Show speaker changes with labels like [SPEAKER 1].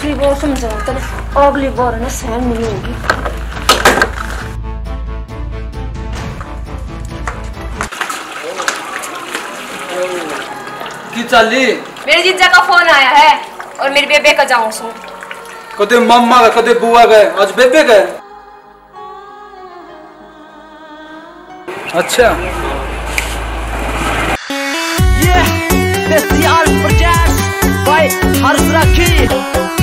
[SPEAKER 1] आखिरी बार समझाता है, अगली बार ना सहन नहीं होगी।
[SPEAKER 2] की चाली?
[SPEAKER 1] मेरे जीजा का फोन आया है और मेरे बेबे का जाऊं सो।
[SPEAKER 2] कदे मम्मा गए, कदे बुआ गए, आज बेबे गए। अच्छा
[SPEAKER 3] ये special project by Harsh rakhi.